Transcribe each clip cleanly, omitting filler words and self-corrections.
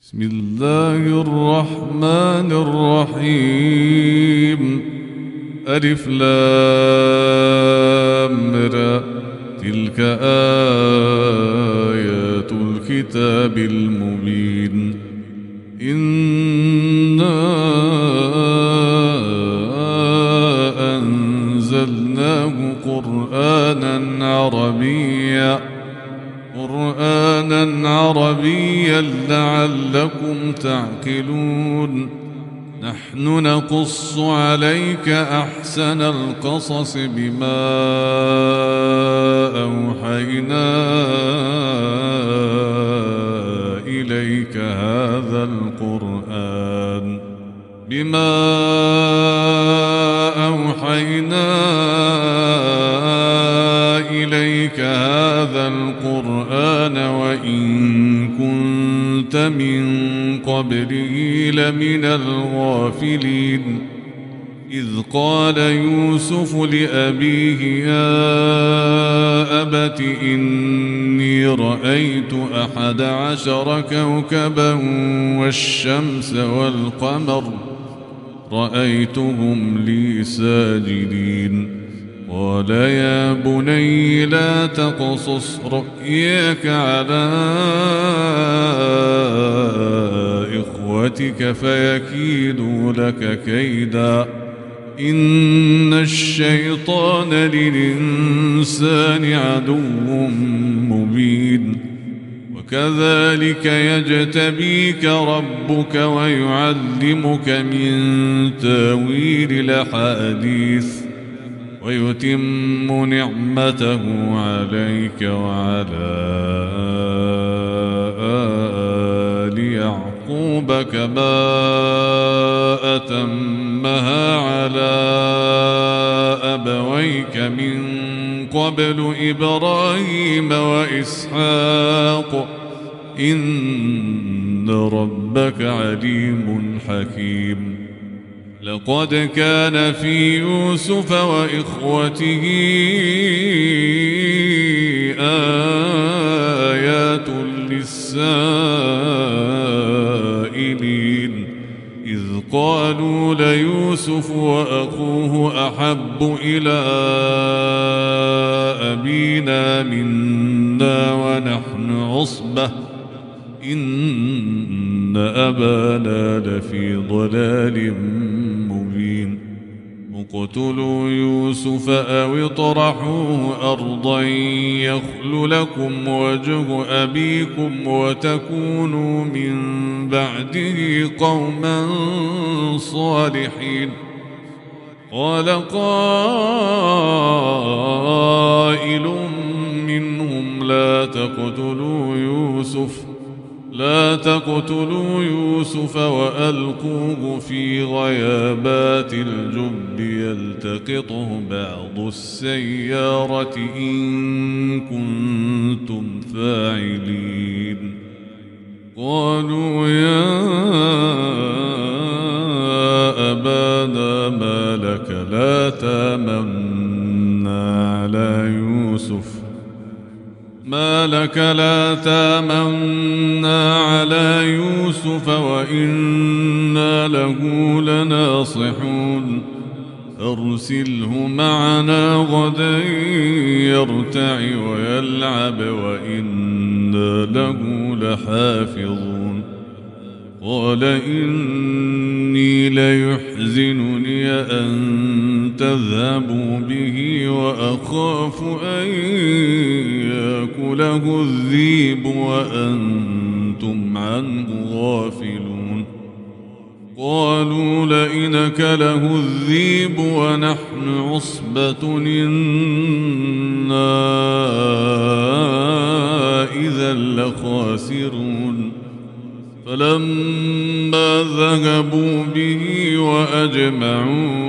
بسم الله الرحمن الرحيم. ألف لام را، تلك آيات الكتاب المبين. إنا أنزلناه قرآنا عربيا لعلكم تعقلون. نحن نقص عليك أحسن القصص بما أوحينا إليك هذا القرآن وإن كنت من قبله لمن الغافلين. إذ قال يوسف لأبيه يا أبت إني رأيت 11 كوكبا والشمس والقمر رأيتهم لي ساجدين. قال يا بني لا تقصص رؤياك على إخوتك فيكيدوا لك كيدا. إن الشيطان للإنسان عدو مبين. وكذلك يجتبيك ربك ويعلمك من تاويل الأحاديث ويتم نعمته عليك وعلى آل يعقوب كما أتمها على أبويك من قبل إبراهيم وإسحاق إن ربك عليم حكيم. لقد كان في يوسف وإخوته آيات للسائلين. إذ قالوا ليوسف وأخوه أحب إلى أبينا منا ونحن عصبة إن أبانا لفي ضلال مبين. اقتلوا يوسف أو اطرحوه أرضا يخل لكم وجه أبيكم وتكونوا من بعده قوما صالحين. قال قائل منهم لا تقتلوا يوسف وألقوه في غيابات الجب يلتقطه بعض السيارة إن كنتم فاعلين. قالوا يا أبانا ما لك لا تامنا على يوسف وإنا له لناصحون. أرسله معنا غدا يرتع ويلعب وإنا له لحافظون. قال إني ليحزنني أن تذهبوا به وأخاف أن يأكله الذئب وأنتم عنه غافلون. قالوا لئن أكله الذئب ونحن عصبة إنا إذا لخاسرون. فلما ذهبوا به وأجمعوا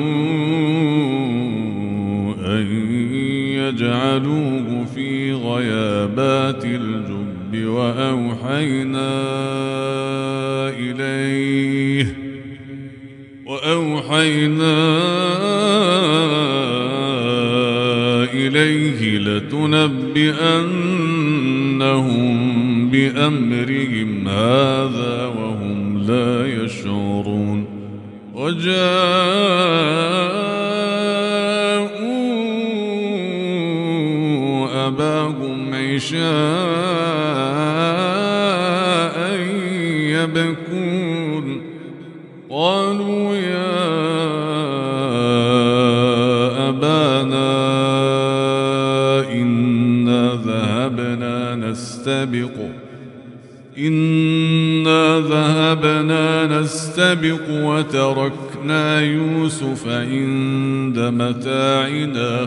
أن يجعلوه في غيابات الجب وأوحينا إليه لتنبئنهم بأمرهم هذا وهم لا يشعرون وجاءوا أباهم عشاء يبكون قالوا يا أبانا إنا ذهبنا نستبق وتركنا يوسف عند متاعنا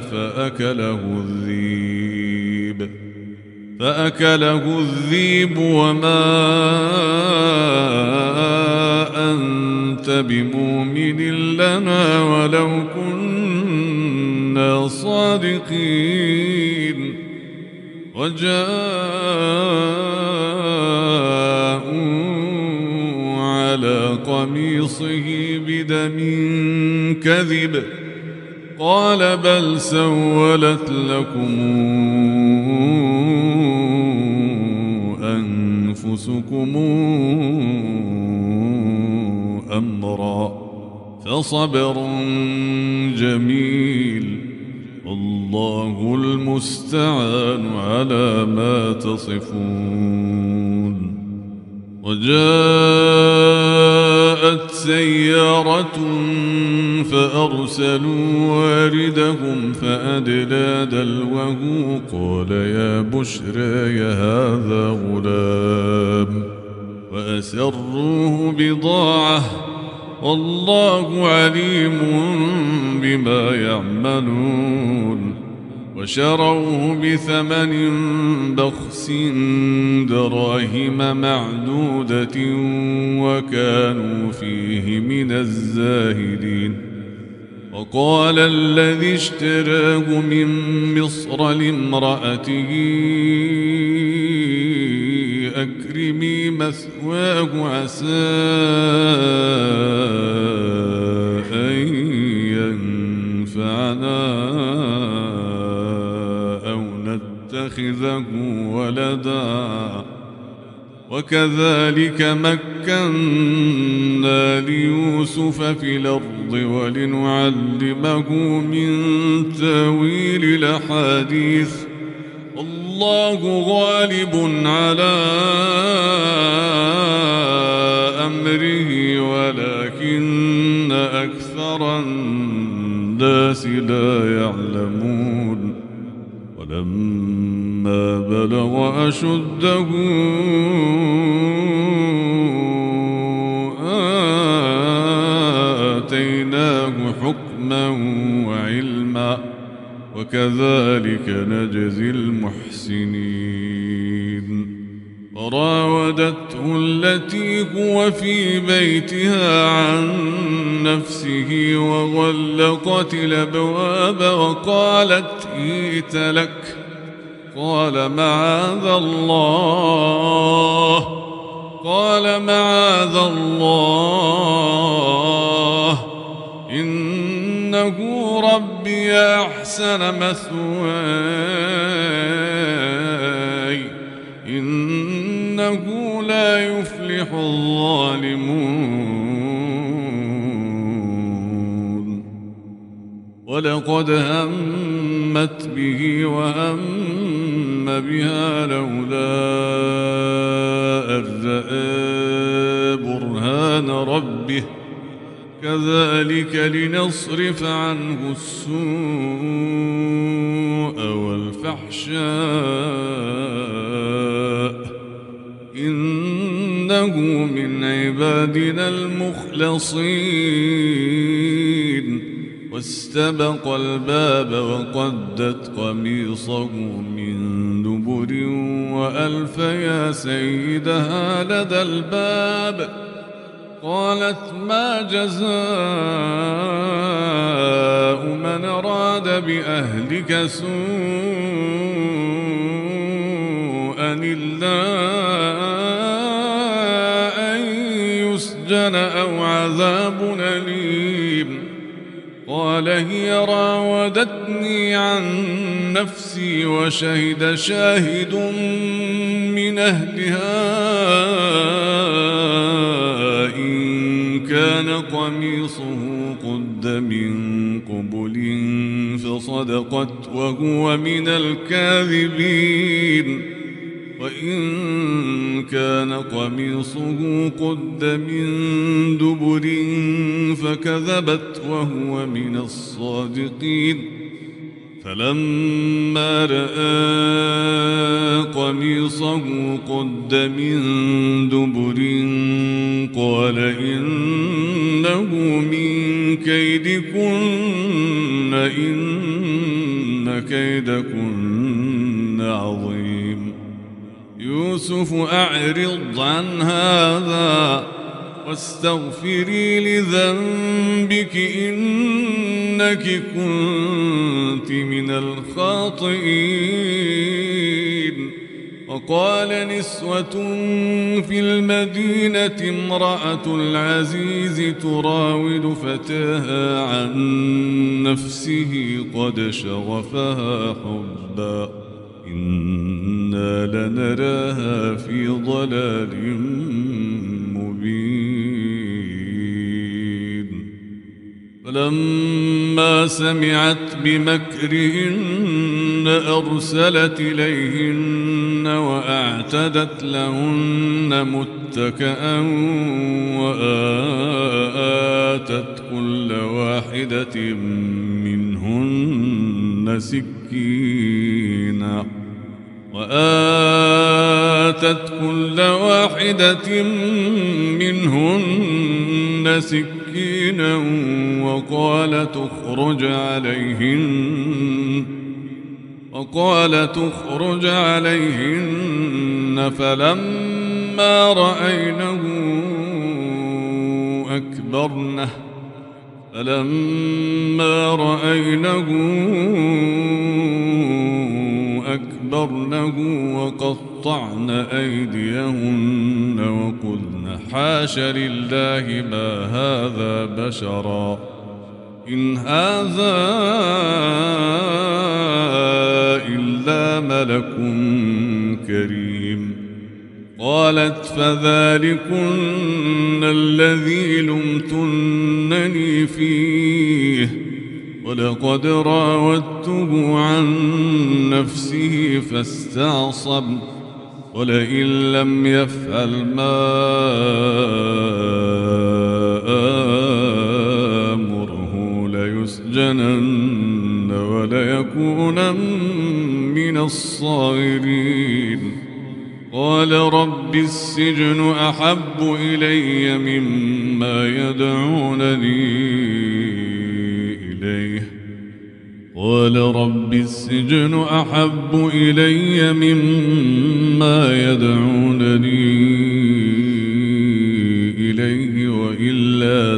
فأكله الذيب وما أنت بمؤمن لنا ولو كنا صادقين وجاءوا على قميصه بدم كذب قال بل سولت لكم أنفسكم أمرا فصبر جميل والله المستعان على ما تصفون وجاءت سيارة فأرسلوا واردهم فأدلى دلوه قال يا بشرى هذا غلام وأسروه بضاعة والله عليم بما يعملون وشروه بثمن بخس دراهم معدودة وكانوا فيه من الزاهدين وقال الذي اشتراه من مصر لامرأته أكرمي مثواه عسى أن ينفعنا أو نتخذه ولدا وكذلك مكنا ليوسف في الأرض ولنعلمه من تاويل الأحاديث الله غالب على أمره ولكن أكثر الناس لا يعلمون ولما بلغ أشده آتيناه حكما وعلما وكذلك نجزي المحسنين وراودته التي هو في بيتها عن نفسه وغلقت الأبواب وقالت هيت لك قال معاذ الله إنه ربي أحسن مثواي إنه لا يفلح الظالمون ولقد همت به وهم بها لولا أن رأى برهان ربه كذلك لنصرف عنه السوء والفحشاء إنه من عبادنا المخلصين واستبق الباب وقدت قميصه من دبر وألف يا سيدها لدى الباب قالت ما جزاء من أراد بأهلك سوءا إلا أن يسجن أو عذاب أليم قال قال هي راودتني عن نفسي وشهد شاهد من أهلها إن كان قميصه قد من قبل فصدقت وهو من الكاذبين وإن كان قميصه قد من دبر فكذبت وهو من الصادقين فلما رأى قميصه قد من دبر قال إنه من كيدكن إن كيدكن عظيم يوسف أعرض عن هذا واستغفري لذنبك إنك كنت من الخاطئين وقال نسوة في المدينة امرأة العزيز تراود فتاها عن نفسه قد شغفها حبا إنا لنراها في ضلال مبين فلما سمعت بمكرهن أرسلت إليهن وأعتدت لهن متكئا وآتت كل واحدة منهن سكينا وقال تخرج عليهن فلما رأينه أكبرنه وقطعن أيديهن وقلن حاش لله ما هذا بشرا إن هذا إلا ملك كريم قالت فذلكن الذي لمتنني فيه ولقد راودته عن نفسه فاستعصم ولئن لم يفعل ما آمره ليسجنن وليكونن من الصاغرين قال رب السجن أحب إلي مما يدعونني إليه وإلا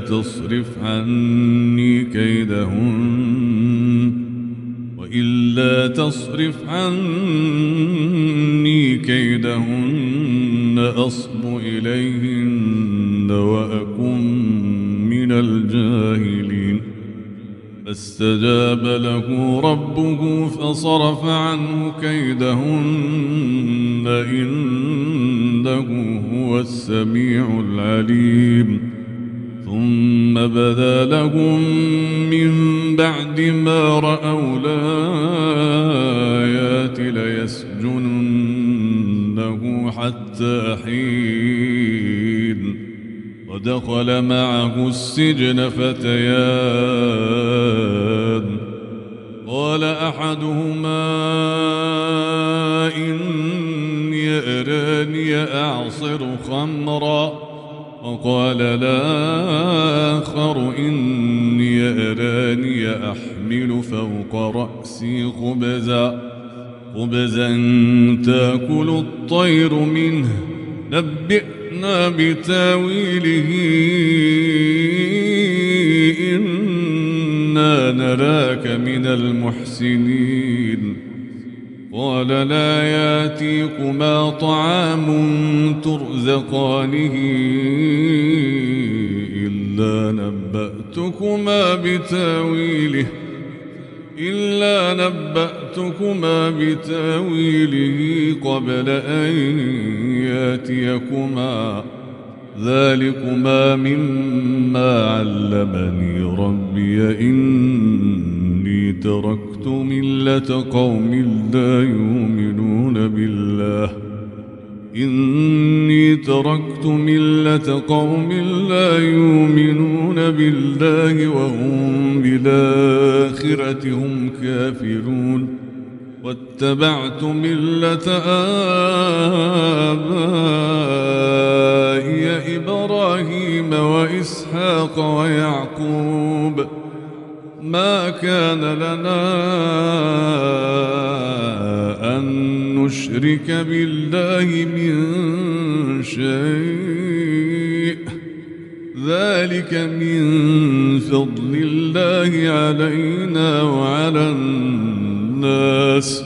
تصرف عني كيدهن أصب إليهن وأكن من الجاهلين فاستجاب له ربه فصرف عنه كيدهن إنه هو السميع العليم ثم بدا لهم من بعد ما رأوا الآيات ليسجننه حتى حين ودخل معه السجن فتيان قال أحدهما إني أراني أعصر خمرا وقال الآخر إني أراني أحمل فوق رأسي خبزا تأكل الطير منه نبئنا بتاويله إنا نراك من المحسنين قال لا ياتيكما طعام ترزقانه إلا نبأتكما بتاويله قبل أن ياتيكما ذلكما مما علمني ربي إني تركت ملة قوم لا يؤمنون بالله وهم بالآخرة هم كافرون واتبعت ملة آبائي إبراهيم وإسحاق ويعقوب ما كان لنا أن نشرك بالله من شيء ذلك من فضل الله علينا وعلى الناس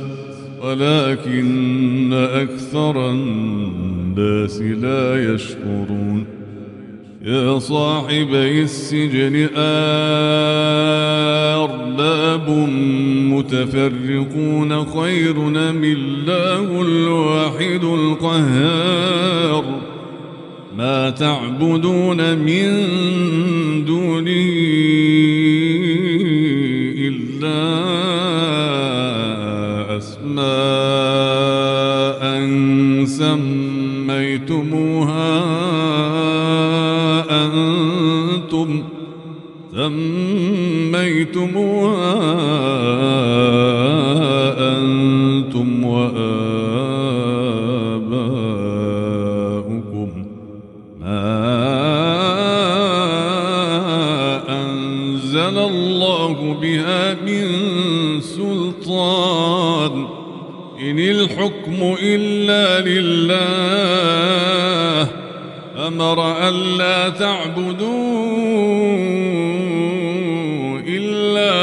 ولكن أكثر الناس لا يشكرون يا صاحبي السجن أرباب متفرقون خير أم الله الواحد القهار ما تعبدون من دونه إلا أسماء سميتموها أنتم وآباؤكم ما أنزل الله بها من سلطان إن الحكم إلا لله أمر ألا تعبدوا إلا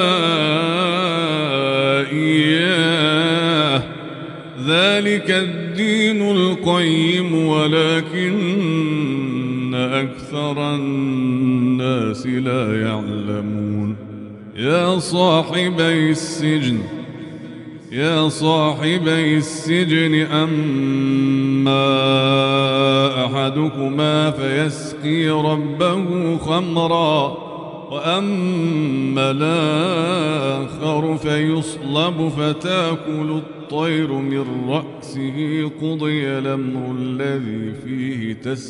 إياه ذلك الدين القيم ولكن أكثر الناس لا يعلمون يا صاحبي السجن أما أحدكما فيسقي ربه خمرا وأما الآخر فيصلب فتأكل الطير من رأسه قضي الأمر الذي فيه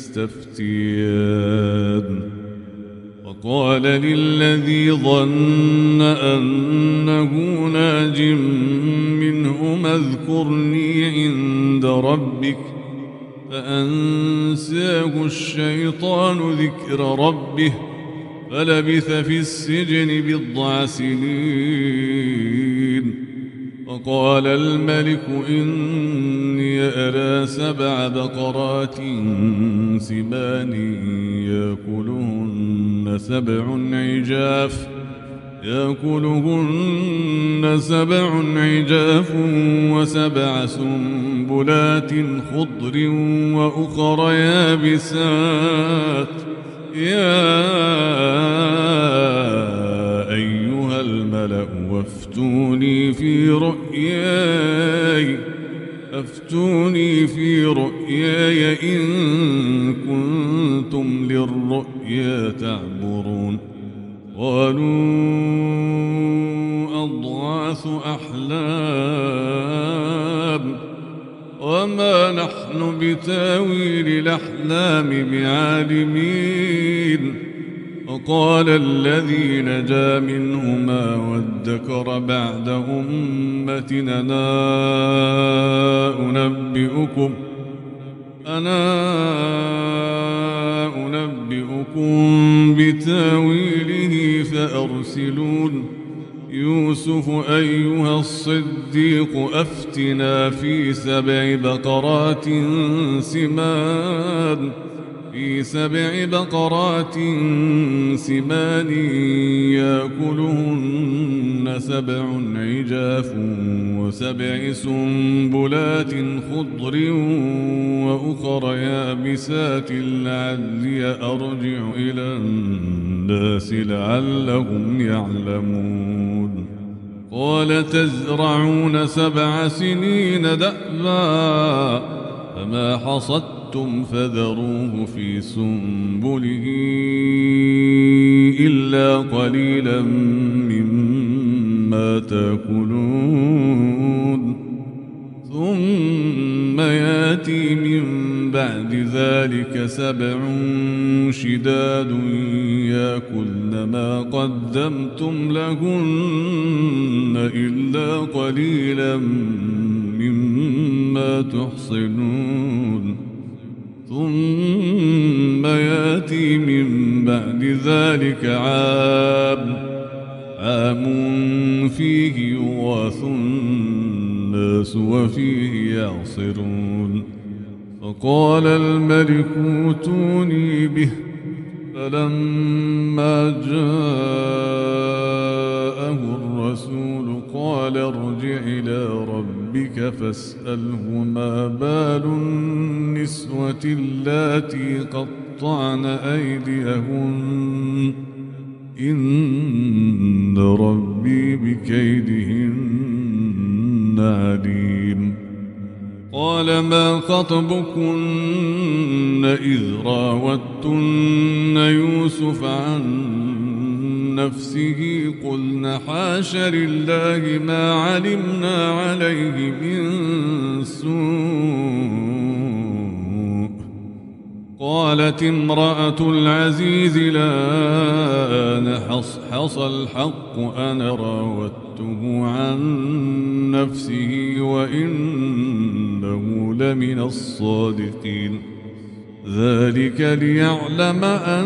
تستفتيان وقال للذي ظن أنه ناج منهما اذكرني عند ربك فأنساه الشيطان ذكر ربه فلبث في السجن 10 سنين وقال الملك إني أرى 7 بقرات سمان يأكلهن 7 عجاف و7 سنبلات خضر وأخر يابسات يا أيها الملأ أفتوني في رؤياي إن كنتم للرؤيا تعبرون قالوا أضغاث أحلام وما نحن بتاويل الأحلام بعالمين وقال الذي نجا منهما وادكر بعد أمة أنا أنبئكم بتاويله فأرسلون يوسف أيها الصديق أفتنا في 7 بقرات سمان يأكلهن سبع عجاف وسبع سنبلات خضر وأخر يابسات لعلي أرجع إلى الناس لعلهم يعلمون قال تزرعون 7 سنين دأبا فما حصدتم فذروه في سنبله إلا قليلا مما تأكلون ثم يأتي من بعد ذلك 7 شداد يأكلن ما قدمتم لهن إلا قليلا مما تحصنون ثم يأتي من بعد ذلك عام فيه يغاث الناس وفيه يعصرون فقال الملك ائتوني به فلما جاءه الرسول قال ارجع إلى ربك فاسأله ما بال النسوة اللاتي قطعن أيديهن إن ربي بكيدهن عليم قال ما خطبكن إذ راوتن يوسف عن نفسه قلن حاش لله ما علمنا عليه من سوء قالت امرأة العزيز الآن حصحص الحق أنا راودته عن نفسه وإنه لمن الصادقين ذلك ليعلم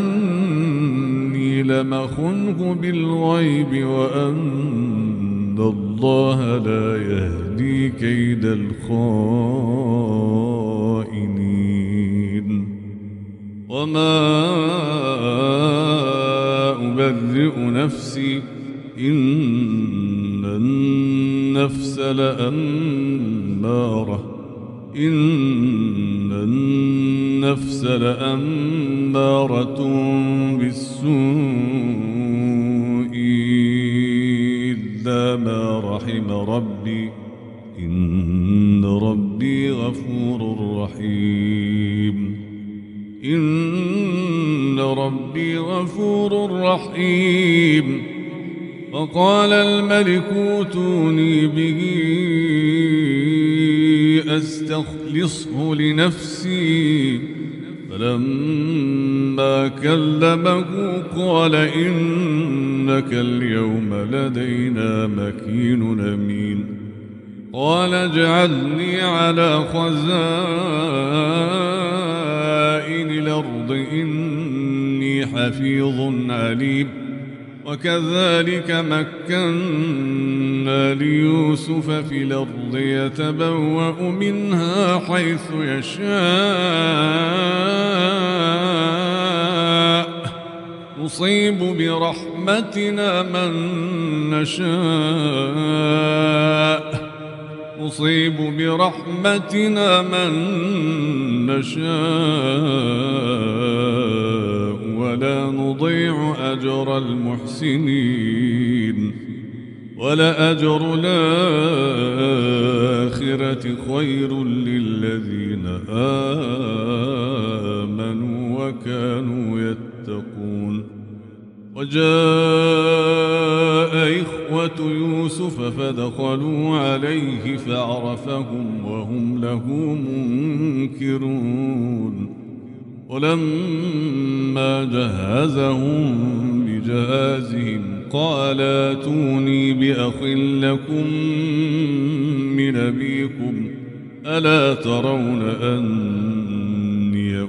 أني لم أخنه بالغيب وأن الله لا يهدي كيد الخائنين وما أبرئ نفسي إن النفس لأمارة بالسوء إلا ما رحم ربي إن ربي غفور رحيم إن ربي غفور رحيم فقال الملك ائتوني به أستخلصه لنفسي فلما كلمه قال إنك اليوم لدينا مكين أمين قال اجعلني على خزائن الأرض إني حفيظ عليم وكذلك مكنا ليوسف في الأرض يتبوأ منها حيث يشاء نصيب برحمتنا من نشاء ولا نضيع أجر المحسنين ولأجر الآخرة خير للذين آمنوا وكانوا يتقون وجاء إخوة يوسف فدخلوا عليه فعرفهم وهم له منكرون ولما جهزهم بجهازهم قال ائتوني بأخ لكم من أبيكم ألا ترون أني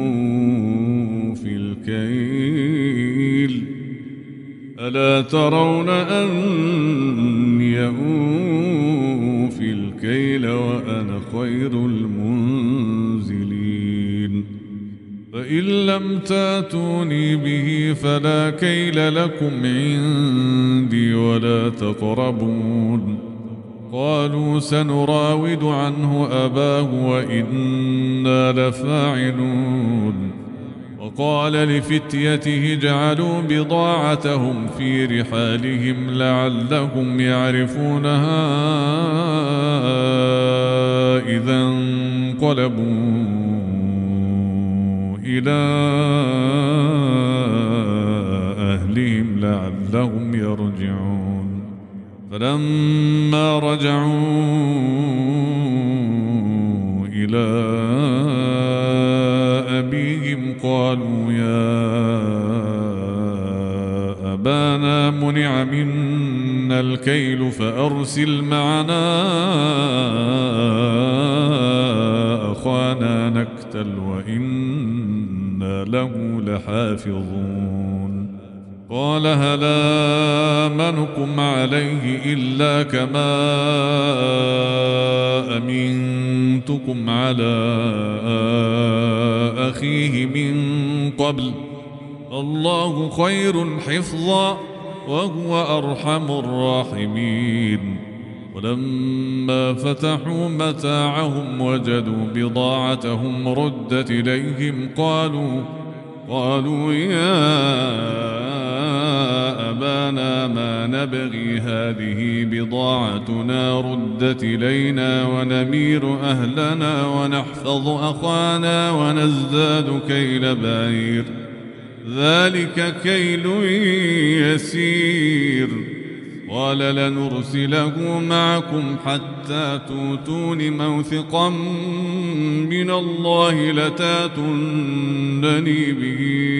أوفي الكيل وأنا خير المنزلين فإن لم تاتوني به فلا كيل لكم عندي ولا تقربون. قالوا سنراود عنه أباه وإنا لفاعلون. وقال لفتيته اجعلوا بضاعتهم في رحالهم لعلهم يعرفونها إذا انقلبوا إلى أهلهم لعلهم يرجعون. فلما رجعوا إلى أبيهم قالوا يا أبانا منع منا الكيل فأرسل معنا أخانا نكتل وإنا له لحافظون. قال هل آمنكم عليه إلا كما أمنتكم على أخيه من قبل الله خير حفظا وهو أرحم الراحمين. ولما فتحوا متاعهم وجدوا بضاعتهم ردت إليهم قالوا يا أبانا ما نبغي هذه بضاعتنا ردت إلينا ونمير أهلنا ونحفظ أخانا ونزداد كيل بعير ذلك كيل يسير. قال لنرسله معكم حتى توتون موثقا من الله لتاتونني به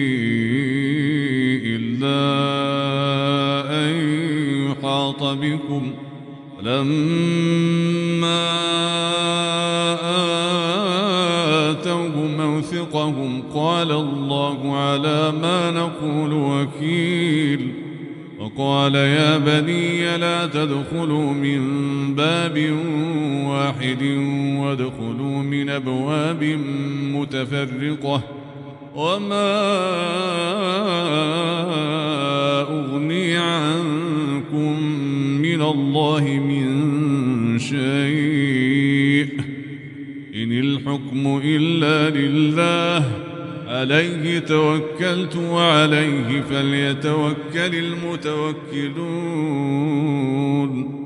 إلا أن يحاط بكم. فلما آتوه موثقهم قال الله على ما نقول وكيل. وقال يا بني لا تدخلوا من باب واحد وادخلوا من أبواب متفرقة وما أغني عنكم من الله من شيء إن الحكم إلا لله عليه توكلت وعليه فليتوكل المتوكلون.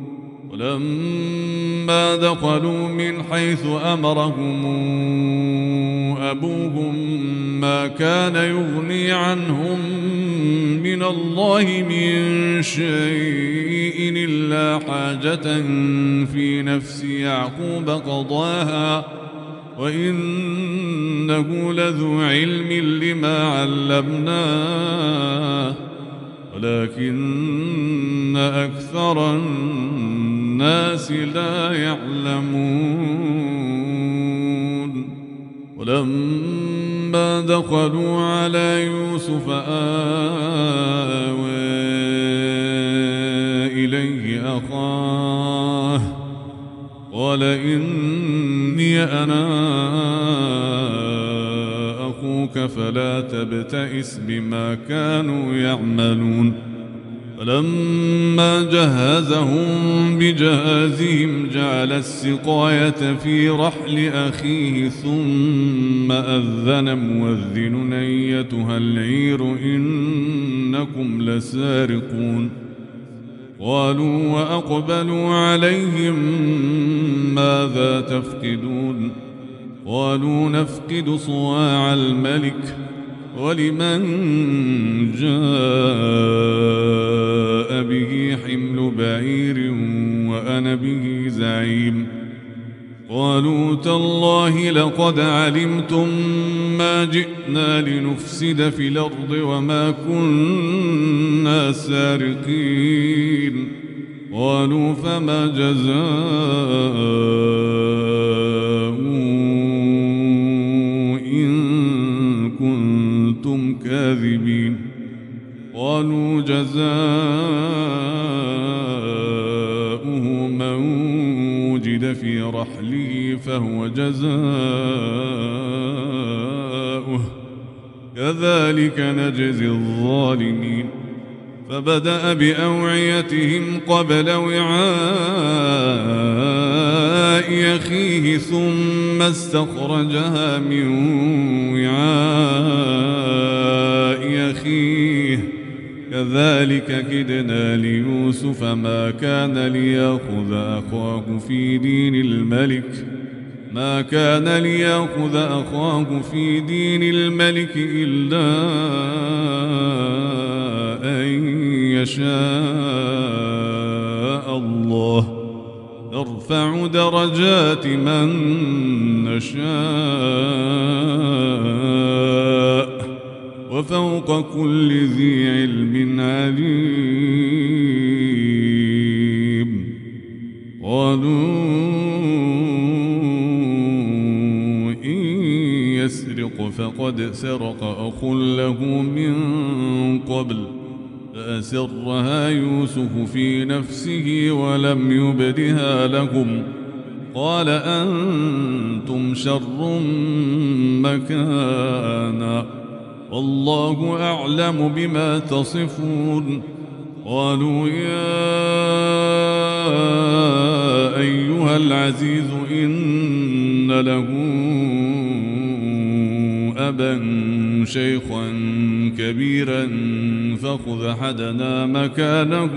ولما دخلوا من حيث أمرهم أبوهم ما كان يغني عنهم من الله من شيء إلا حاجة في نفس يعقوب قضاها وإنه لذو علم لما علمناه ولكن أكثر الناس لا يعلمون. ولما دخلوا على يوسف آوى إليه أخاه قال إني أنا أخوك فلا تبتئس بما كانوا يعملون. فلما جهزهم بجهازهم جعل السقاية في رحل أخيه ثم أذن مؤذن أيتها العير إنكم لسارقون. قالوا وأقبلوا عليهم ماذا تفقدون قالوا نفقد صواع الملك ولمن جاء به حمل بعير وأنا به زعيم. قالوا تالله لقد علمتم ما جئنا لنفسد في الأرض وما كنا سارقين. قالوا فما جزاؤه إن كنتم كاذبين. قالوا جزاؤه من وجد في رحله فهو جزاؤه كذلك نجزي الظالمين فبدأ بأوعيتهم قبل وعاء أخيه ثم استخرجها من وعاء أخيه كذلك كدنا ليوسف ما كان ليأخذ أخاه في دين الملك إلا أن يشاء الله نرفع درجات من نشاء وفوق كل ذي علم عليم. قالوا إن يسرق فقد سرق أخ له من قبل فأسرها يوسف في نفسه ولم يبدها لهم قال أنتم شر مكانا والله أعلم بما تصفون. قالوا يا أيها العزيز إن له أبا شيخا كبيرا فخذ أحدنا مكانه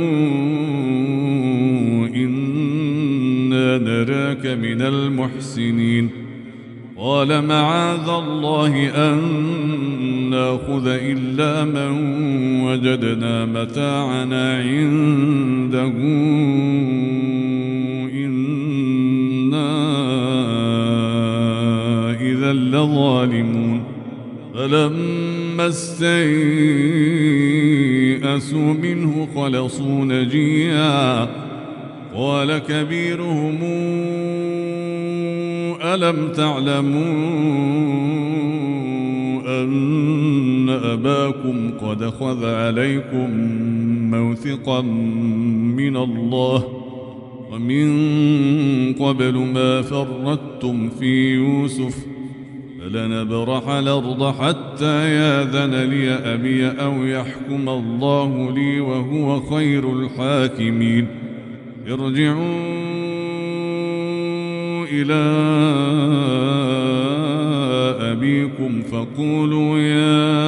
إنا نراك من المحسنين. قال معاذ الله أن نأخذ إلا من وجدنا متاعنا عنده إنا إذا لظالمون. فلما استيئسوا منه خلصوا نجيا قال كبيرهم ألم تعلموا أن أباكم قد أخذ عليكم موثقا من الله ومن قبل ما فرطتم في يوسف فلنبرح الأرض حتى يأذن لي أبي أو يحكم الله لي وهو خير الحاكمين. ارجعوا إلى أبيكم فقولوا يا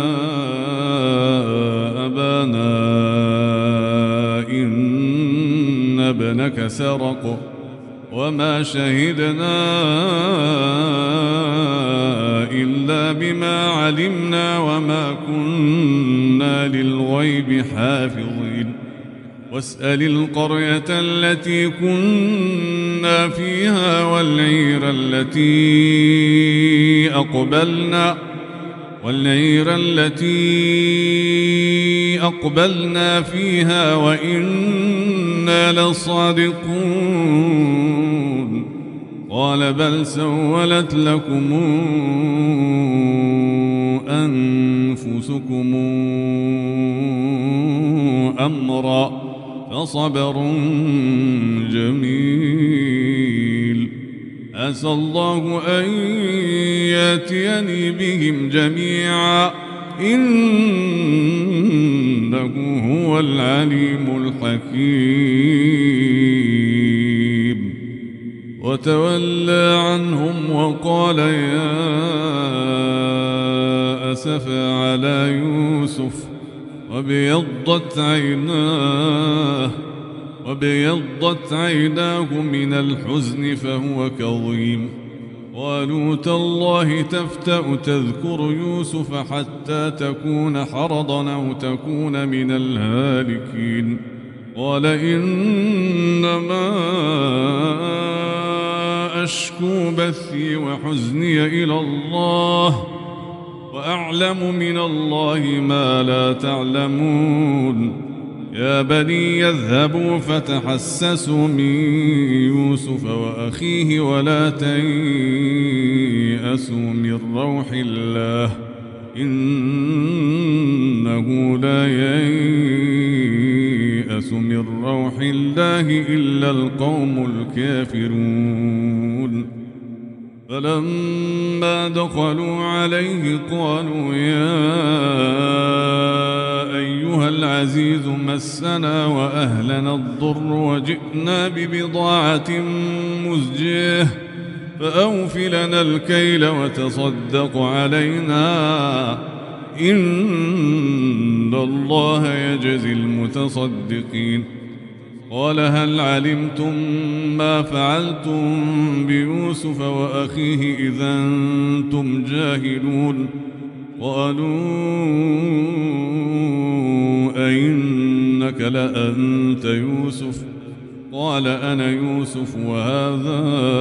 أبانا إن ابنك سرق وما شهدنا إلا بما علمنا وما كنا للغيب حافظين. واسأل القرية التي كنا فيها والعير التي أقبلنا فيها وإنا لصادقون. قال بل سولت لكم أنفسكم أمرا فصبر جميل عسى الله أن يأتيني بهم جميعا إنه هو العليم الحكيم. وتولى عنهم وقال يا أسفا على يوسف وابيضت عيناه من الحزن فهو كظيم. قالوا تالله تفتأ تذكر يوسف حتى تكون حرضا أو تكون من الهالكين. قال إنما أشكو بثي وحزني إلى الله وأعلم من الله ما لا تعلمون. يا بني يذهبوا فتحسسوا من يوسف وأخيه ولا تيأسوا من روح الله إنه لا ييأس من روح الله إلا القوم الكافرون. فلما دخلوا عليه قالوا يا أيها العزيز مسنا وأهلنا الضر وجئنا ببضاعة مزجاة فأوف لنا الكيل وتصدق علينا إن الله يجزي المتصدقين. قال هل علمتم ما فعلتم بيوسف وأخيه إذا أنتم جاهلون؟ قالوا أئنك لأنت يوسف؟ قال أنا يوسف وهذا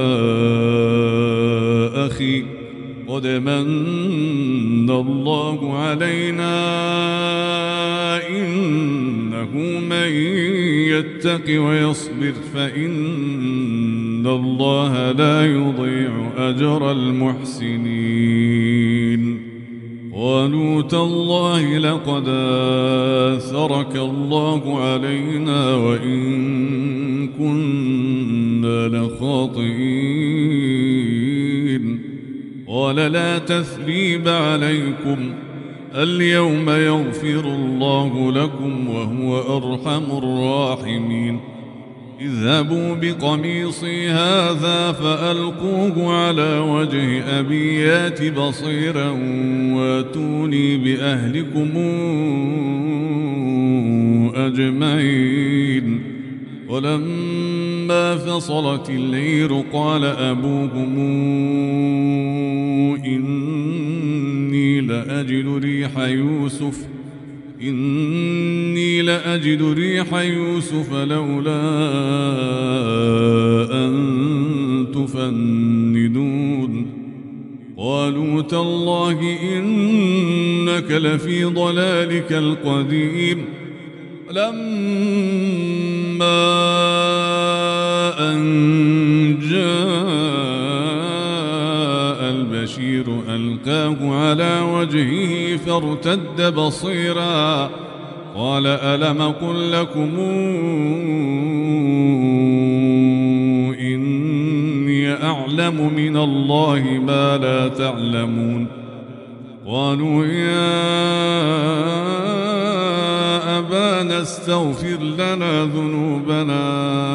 أخي قد من الله علينا إنه من يتق ويصبر فإن الله لا يضيع أجر المحسنين. قالوا تالله لقد آثرك الله علينا وإن كنا لخاطئين. قال لا تثريب عليكم اليوم يغفر الله لكم وهو أرحم الراحمين. اذهبوا بقميصي هذا فألقوه على وجه أبي يات بصيرا واتوني بأهلكم أجمعين. ولما فصلت العير قال أبوهم إني لأجد ريح يوسف لولا أن تفندون. قالوا تالله إنك لفي ضلالك القديم. لما أن جاء البشير ألقاه على وجهه فارتد بصيرا قال ألم قل لكم إني أعلم من الله ما لا تعلمون. قالوا يا أبانا استغفر لنا ذنوبنا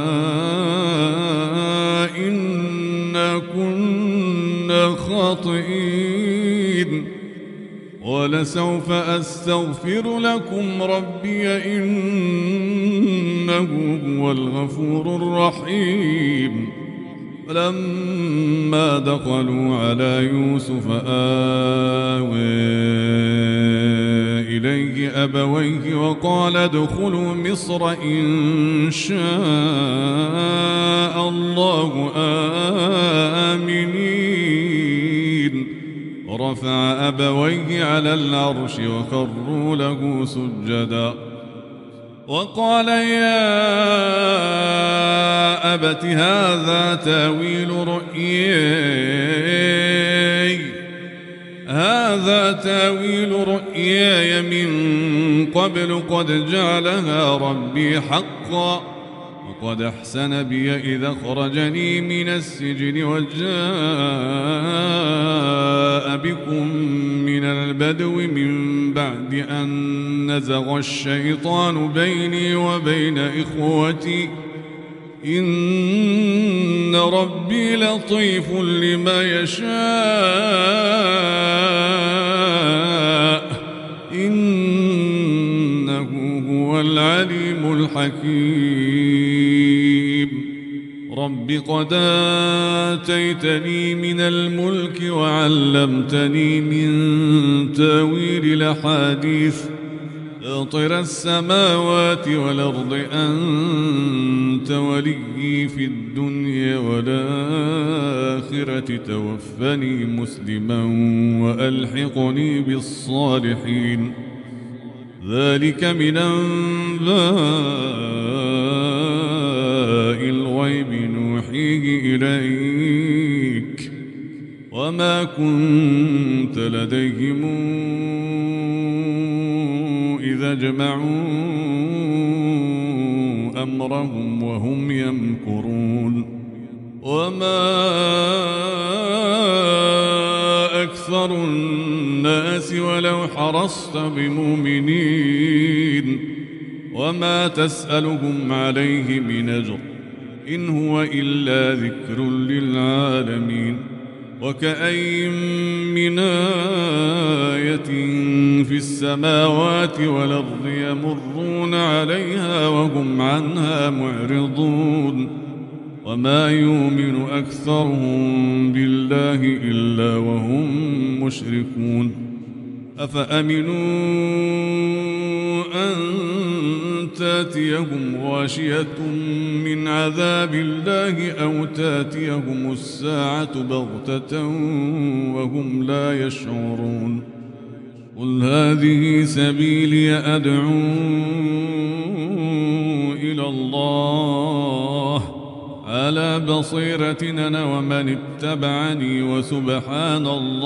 إنا كنا خاطئين. ولسوف أستغفر لكم ربي إنه هو الغفور الرحيم. فلما دخلوا على يوسف آوى إليه أبويه وقال ادخلوا مصر إن شاء الله آمنين. ورفع أبويه على العرش وخروا له سجدا وقال يا أبت هذا تاويل رؤياي من قبل قد جعلها ربي حقا وقد أحسن بي إذا أخرجني من السجن وجاء بكم من البدو من بعد أن نزغ الشيطان بيني وبين إخوتي إن ربي لطيف لما يشاء إنه هو العليم الحكيم. رب قد آتيتني من الملك وعلمتني من تاويل الأحاديث فاطر السماوات والأرض أنت وليي في الدنيا والآخرة توفني مسلما وألحقني بالصالحين. ذلك من أنباء الغيب نوحيه إليك وما كنت لديهم إذا جمعوا أمرهم وهم يمكرون. وما أكثر الناس ولو حرصت بمؤمنين وما تسألهم عليه من أجر إن هو إلا ذكر للعالمين وكأين من آية في السماوات والأرض يمرون عليها وهم عنها معرضون وما يؤمن أكثرهم بالله إلا وهم مشركون أفأمنوا أن تاتيهم غاشية من عذاب الله أو تاتيهم الساعة بغتة وهم لا يشعرون قل هذه سبيلي أدعو إلى الله على بصيرة أنا ومن اتبعني وسبحان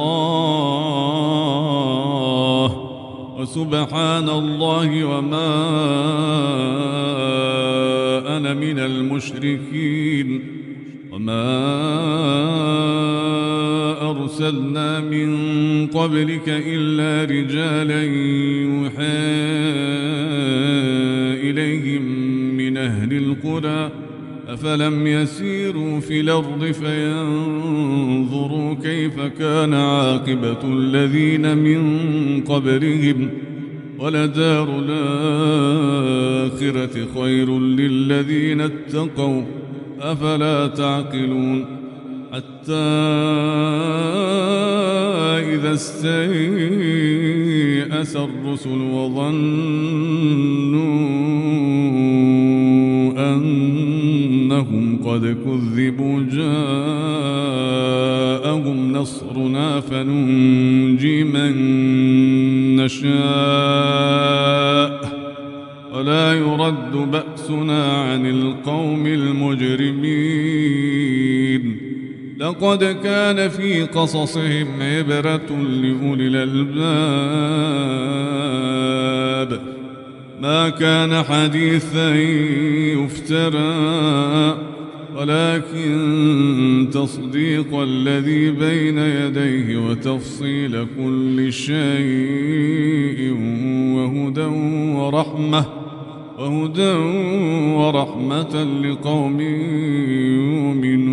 الله وما أنا من المشركين وما أرسلنا من قبلك إلا رجالا يوحى إليهم من أهل القرى أفلم يسيروا في الأرض فينظروا كيف كان عاقبة الذين من قبلهم ولدار الآخرة خير للذين اتقوا أفلا تعقلون حتى إذا استيأس الرسل وظنوا أنهم قد كذبوا جاءهم نصرنا فننجي من نشاء ولا يرد بأسنا عن القوم المجرمين لقد كان في قصصهم عبرة لأولي الألباب ما كان حديثا يفترى ولكن تصديق الذي بين يديه وتفصيل كل شيء وهدى ورحمة لقوم يؤمنون